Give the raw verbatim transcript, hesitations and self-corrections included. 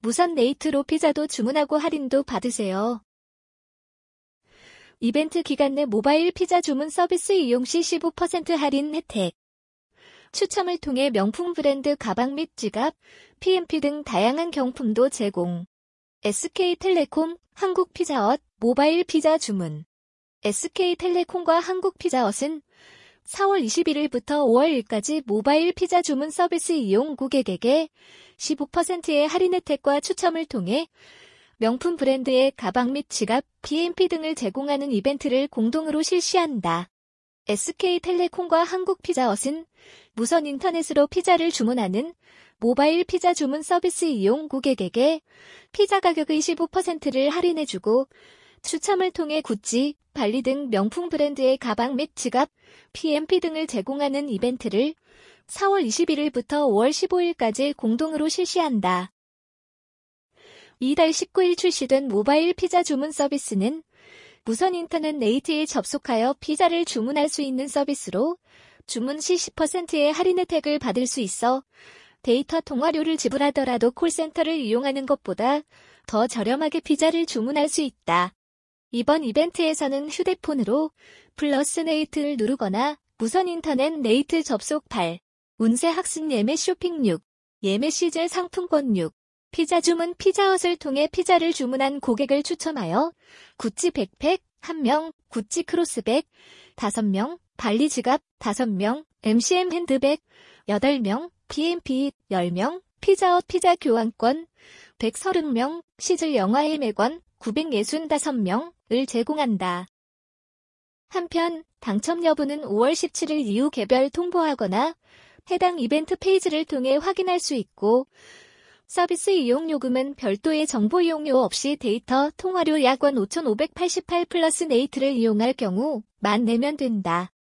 무선 네이트로 피자도 주문하고 할인도 받으세요. 이벤트 기간 내 모바일 피자 주문 서비스 이용 시 십오 퍼센트 할인 혜택. 추첨을 통해 명품 브랜드 가방 및 지갑, 피엠피 등 다양한 경품도 제공. 에스케이텔레콤, 한국피자헛, 모바일 피자 주문. 에스케이텔레콤과 한국피자헛은 사월 이십일일부터 오월 일일까지 모바일 피자 주문 서비스 이용 고객에게 십오 퍼센트의 할인 혜택과 추첨을 통해 명품 브랜드의 가방 및 지갑, 피엠피 등을 제공하는 이벤트를 공동으로 실시한다. 에스케이텔레콤과 한국피자헛은 무선 인터넷으로 피자를 주문하는 모바일 피자 주문 서비스 이용 고객에게 피자 가격의 십오 퍼센트를 할인해주고 추첨을 통해 구찌, 발리 등 명품 브랜드의 가방 및 지갑, 피엠피 등을 제공하는 이벤트를 사월 이십일일부터 오월 십오일까지 공동으로 실시한다. 이달 십구일 출시된 모바일 피자 주문 서비스는 무선 인터넷 네이트에 접속하여 피자를 주문할 수 있는 서비스로 주문 시 십 퍼센트의 할인 혜택을 받을 수 있어 데이터 통화료를 지불하더라도 콜센터를 이용하는 것보다 더 저렴하게 피자를 주문할 수 있다. 이번 이벤트에서는 휴대폰으로 플러스 네이트를 누르거나 무선 인터넷 네이트 접속 팔, 운세 학습 예매 쇼핑 육, 예매 시즌 상품권 육, 피자 주문 피자헛을 통해 피자를 주문한 고객을 추첨하여 구찌 백팩 한 명, 구찌 크로스백 다섯 명, 발리 지갑 다섯 명, 엠씨엠 핸드백 여덟 명, 피엠피 십 명, 피자헛 피자 교환권 백삼십 명, 시즐 영화 예매권 구백육십오 명을 제공한다. 한편 당첨 여부는 오월 십칠일 이후 개별 통보하거나 해당 이벤트 페이지를 통해 확인할 수 있고 서비스 이용 요금은 별도의 정보 이용료 없이 데이터 통화료 약 원 오천오백팔십팔 플러스 네이트를 이용할 경우 만 내면 된다.